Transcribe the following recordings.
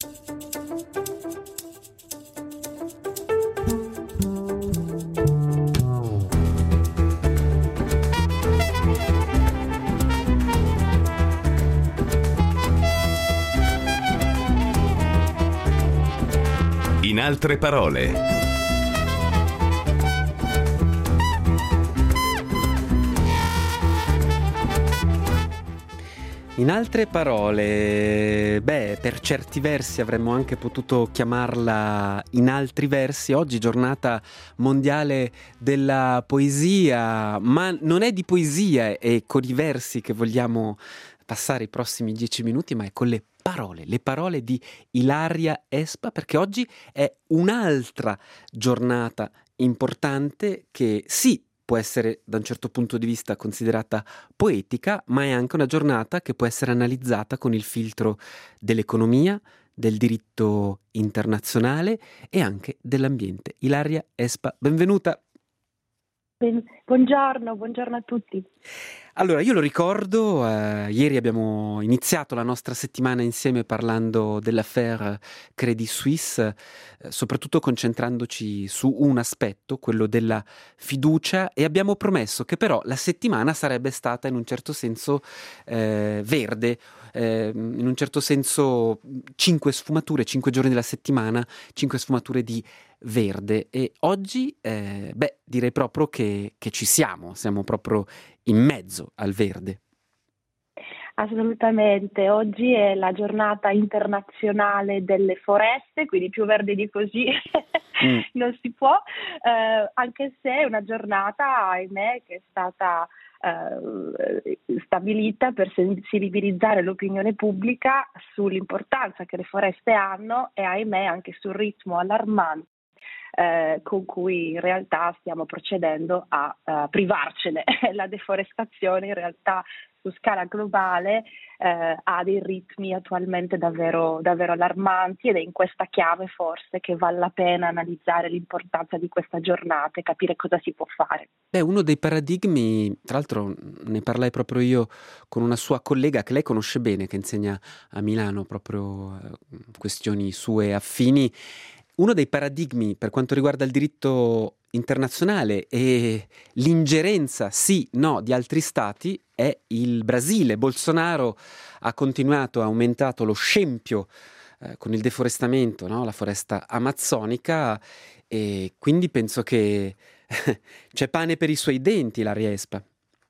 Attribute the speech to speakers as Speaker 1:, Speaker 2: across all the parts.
Speaker 1: In altre parole.
Speaker 2: In altre parole, per certi versi avremmo anche potuto chiamarla in altri versi. Oggi giornata mondiale della poesia, ma non è di poesia e con i versi che vogliamo passare i prossimi 10 minuti, ma è con le parole di Ilaria Espa, perché oggi è un'altra giornata importante che sì, può essere da un certo punto di vista considerata poetica, ma è anche una giornata che può essere analizzata con il filtro dell'economia, del diritto internazionale e anche dell'ambiente. Ilaria Espa, benvenuta.
Speaker 3: Buongiorno a tutti.
Speaker 2: Allora, io lo ricordo, ieri abbiamo iniziato la nostra settimana insieme parlando dell'affaire Credit Suisse, soprattutto concentrandoci su un aspetto, quello della fiducia, e abbiamo promesso che però la settimana sarebbe stata in un certo senso verde, in un certo senso 5 sfumature, 5 giorni della settimana, 5 sfumature di verde. E oggi, direi proprio che ci siamo proprio in mezzo al verde.
Speaker 3: Assolutamente, oggi è la giornata internazionale delle foreste, quindi più verde di così non si può, anche se è una giornata, ahimè, che è stata stabilita per sensibilizzare l'opinione pubblica sull'importanza che le foreste hanno e, ahimè, anche sul ritmo allarmante con cui in realtà stiamo procedendo a privarcene. La deforestazione in realtà su scala globale ha dei ritmi attualmente davvero allarmanti, ed è in questa chiave forse che vale la pena analizzare l'importanza di questa giornata e capire cosa si può fare.
Speaker 2: Uno dei paradigmi, tra l'altro ne parlai proprio io con una sua collega che lei conosce bene, che insegna a Milano proprio questioni sue affini. Uno dei paradigmi per quanto riguarda il diritto internazionale e l'ingerenza sì, no di altri stati è il Brasile. Bolsonaro ha continuato, ha aumentato lo scempio con il deforestamento, no? La foresta amazzonica, e quindi penso che c'è pane per i suoi denti, la Riespa.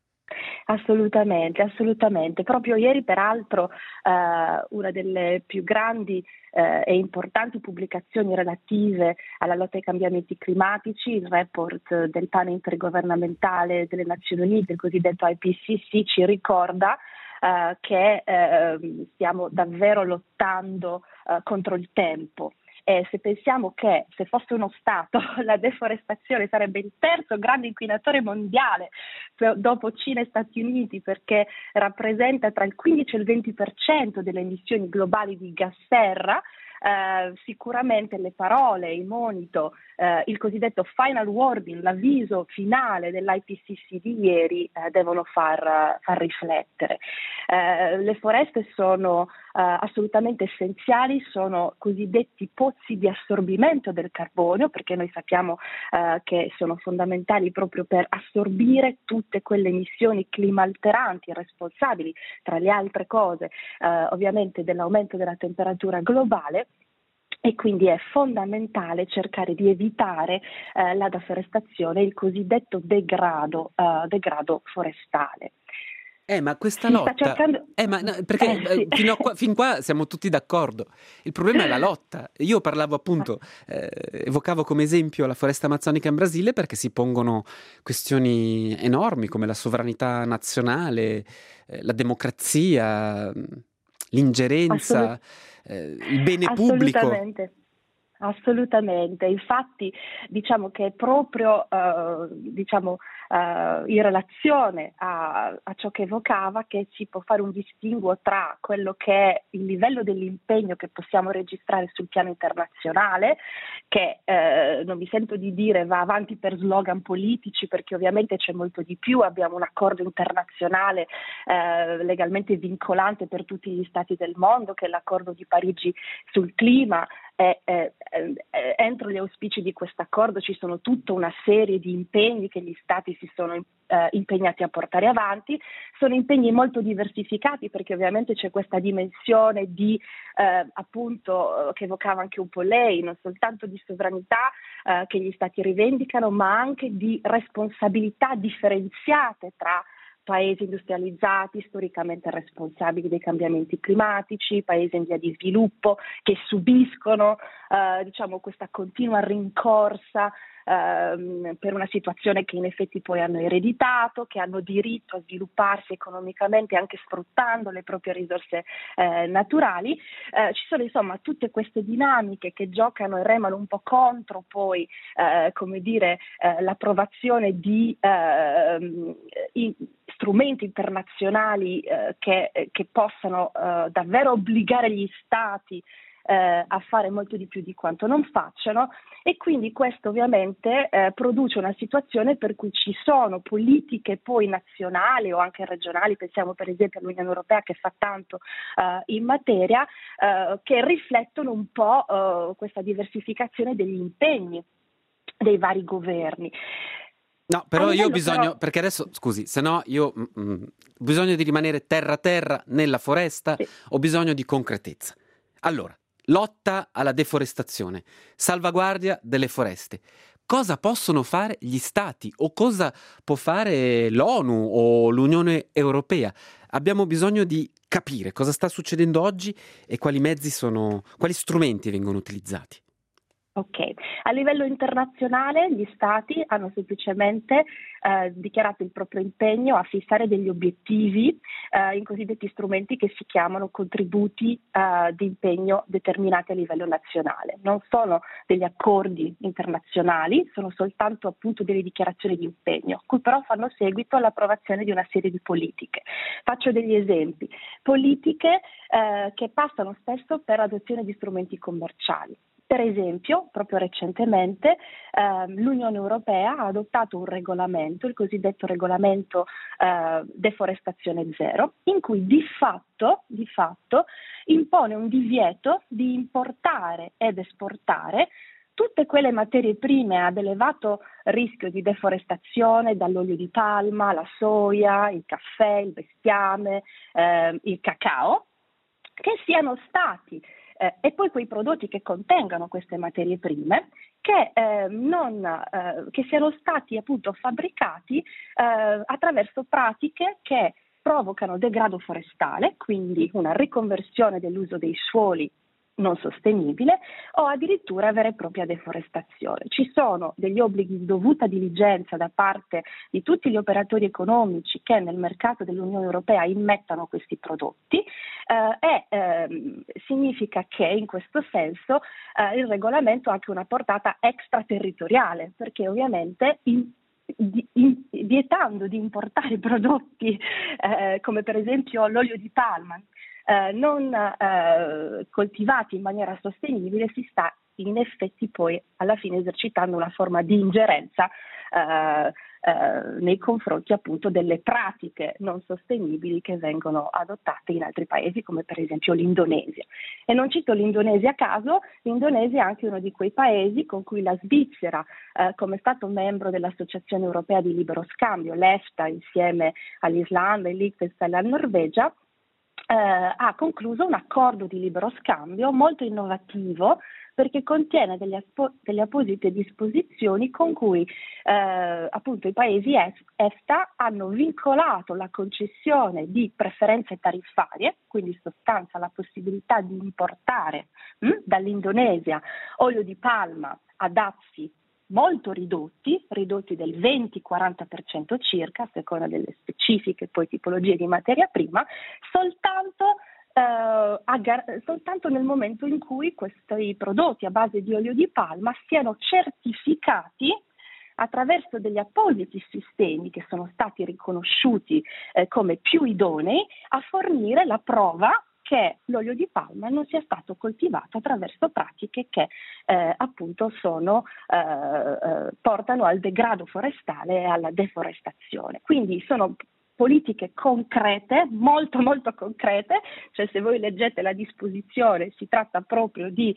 Speaker 3: Assolutamente. Proprio ieri, peraltro, una delle più grandi e importanti pubblicazioni relative alla lotta ai cambiamenti climatici, il report del panel intergovernamentale delle Nazioni Unite, il cosiddetto IPCC, ci ricorda che stiamo davvero lottando contro il tempo. E se pensiamo che se fosse uno Stato la deforestazione sarebbe il terzo grande inquinatore mondiale dopo Cina e Stati Uniti, perché rappresenta tra il 15 e il 20% delle emissioni globali di gas serra, sicuramente le parole, il monito, il cosiddetto final warning, l'avviso finale dell'IPCC di ieri devono far riflettere. Le foreste sono assolutamente essenziali, sono cosiddetti pozzi di assorbimento del carbonio, perché noi sappiamo che sono fondamentali proprio per assorbire tutte quelle emissioni climalteranti responsabili, tra le altre cose, ovviamente dell'aumento della temperatura globale. E quindi è fondamentale cercare di evitare la deforestazione, il cosiddetto degrado forestale.
Speaker 2: Ma questa lotta, perché
Speaker 3: sì.
Speaker 2: fin qua siamo tutti d'accordo. Il problema è la lotta. Io parlavo appunto, evocavo come esempio la foresta amazzonica in Brasile, perché si pongono questioni enormi come la sovranità nazionale, la democrazia, l'ingerenza, il bene pubblico.
Speaker 3: Assolutamente, infatti diciamo che è proprio in relazione a ciò che evocava che si può fare un distinguo tra quello che è il livello dell'impegno che possiamo registrare sul piano internazionale, che non mi sento di dire va avanti per slogan politici, perché ovviamente c'è molto di più. Abbiamo un accordo internazionale legalmente vincolante per tutti gli stati del mondo, che è l'accordo di Parigi sul clima. Entro gli auspici di questo accordo ci sono tutta una serie di impegni che gli stati si sono impegnati a portare avanti. Sono impegni molto diversificati, perché ovviamente c'è questa dimensione di appunto che evocava anche un po' lei, non soltanto di sovranità che gli stati rivendicano, ma anche di responsabilità differenziate tra paesi industrializzati, storicamente responsabili dei cambiamenti climatici, paesi in via di sviluppo che subiscono questa continua rincorsa per una situazione che in effetti poi hanno ereditato, che hanno diritto a svilupparsi economicamente anche sfruttando le proprie risorse naturali. Ci sono insomma tutte queste dinamiche che giocano e remano un po' contro poi l'approvazione di strumenti internazionali che possano davvero obbligare gli stati a fare molto di più di quanto non facciano, e quindi questo ovviamente produce una situazione per cui ci sono politiche poi nazionali o anche regionali, pensiamo per esempio all'Unione Europea che fa tanto in materia, che riflettono un po' questa diversificazione degli impegni dei vari governi.
Speaker 2: No, però io ho bisogno, perché adesso, scusi, se no io ho bisogno di rimanere terra a terra nella foresta,
Speaker 3: sì.
Speaker 2: Ho bisogno di concretezza. Allora, lotta alla deforestazione, salvaguardia delle foreste. Cosa possono fare gli stati o cosa può fare l'ONU o l'Unione Europea? Abbiamo bisogno di capire cosa sta succedendo oggi e quali strumenti vengono utilizzati.
Speaker 3: Ok, a livello internazionale gli stati hanno semplicemente dichiarato il proprio impegno a fissare degli obiettivi in cosiddetti strumenti che si chiamano contributi di impegno determinati a livello nazionale. Non sono degli accordi internazionali, sono soltanto appunto delle dichiarazioni di impegno, cui però fanno seguito all'approvazione di una serie di politiche. Faccio degli esempi. Politiche che passano spesso per adozione di strumenti commerciali. Per esempio, proprio recentemente l'Unione Europea ha adottato un regolamento, il cosiddetto regolamento deforestazione zero, in cui di fatto impone un divieto di importare ed esportare tutte quelle materie prime ad elevato rischio di deforestazione, dall'olio di palma, la soia, il caffè, il bestiame, il cacao, che siano stati e poi quei prodotti che contengano queste materie prime che siano stati appunto fabbricati attraverso pratiche che provocano degrado forestale, quindi una riconversione dell'uso dei suoli non sostenibile o addirittura vera e propria deforestazione. Ci sono degli obblighi di dovuta diligenza da parte di tutti gli operatori economici che nel mercato dell'Unione Europea immettano questi prodotti significa che in questo senso il regolamento ha anche una portata extraterritoriale, perché ovviamente vietando di importare prodotti come per esempio l'olio di palma non coltivati in maniera sostenibile, si sta in effetti poi alla fine esercitando una forma di ingerenza nei confronti appunto delle pratiche non sostenibili che vengono adottate in altri paesi come per esempio l'Indonesia. E non cito l'Indonesia a caso, l'Indonesia è anche uno di quei paesi con cui la Svizzera, come stato membro dell'Associazione Europea di Libero Scambio, l'EFTA, insieme all'Islanda, il Liechtenstein e alla Norvegia, ha concluso un accordo di libero scambio molto innovativo, perché contiene delle apposite disposizioni con cui appunto i paesi EFTA hanno vincolato la concessione di preferenze tariffarie, quindi in sostanza la possibilità di importare dall'Indonesia olio di palma a dazi molto ridotti del 20-40% circa, a seconda delle specifiche poi tipologie di materia prima, soltanto soltanto nel momento in cui questi prodotti a base di olio di palma siano certificati attraverso degli appositi sistemi che sono stati riconosciuti come più idonei a fornire la prova che l'olio di palma non sia stato coltivato attraverso pratiche che appunto portano al degrado forestale e alla deforestazione. Quindi sono politiche concrete, molto molto concrete, cioè se voi leggete la disposizione si tratta proprio di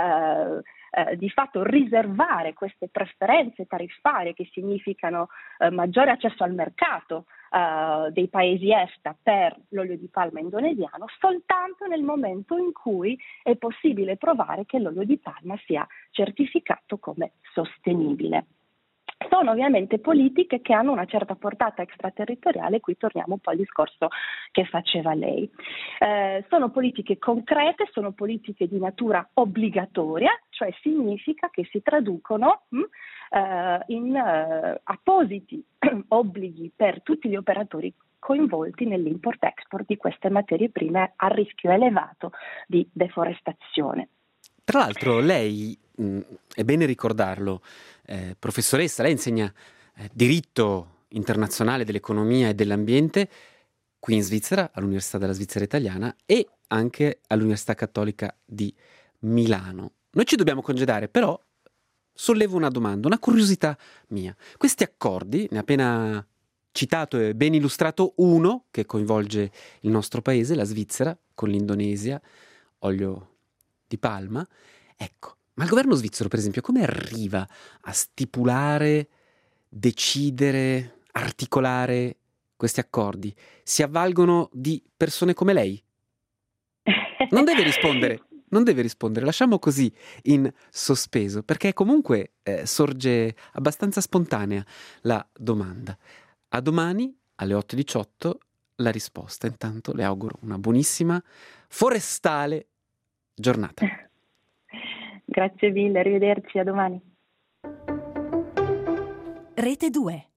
Speaker 3: fatto riservare queste preferenze tariffarie che significano maggiore accesso al mercato dei paesi EFTA per l'olio di palma indonesiano soltanto nel momento in cui è possibile provare che l'olio di palma sia certificato come sostenibile. Sono ovviamente politiche che hanno una certa portata extraterritoriale, qui torniamo un po' al discorso che faceva lei. Sono politiche concrete, sono politiche di natura obbligatoria, cioè significa che si traducono in appositi obblighi per tutti gli operatori coinvolti nell'import-export di queste materie prime a rischio elevato di deforestazione.
Speaker 2: Tra l'altro lei, è bene ricordarlo, professoressa, lei insegna diritto internazionale dell'economia e dell'ambiente qui in Svizzera, all'Università della Svizzera Italiana e anche all'Università Cattolica di Milano. Noi ci dobbiamo congedare, però sollevo una domanda, una curiosità mia. Questi accordi, ne ha appena citato e ben illustrato uno che coinvolge il nostro paese, la Svizzera, con l'Indonesia, olio di palma. Ecco, ma il governo svizzero, per esempio, come arriva a stipulare, decidere, articolare questi accordi? Si avvalgono di persone come lei? Non deve rispondere, lasciamo così in sospeso, perché comunque sorge abbastanza spontanea la domanda. A domani, alle 8:18, la risposta. Intanto le auguro una buonissima forestale giornata.
Speaker 3: Grazie mille, arrivederci, a domani.
Speaker 1: Rete 2.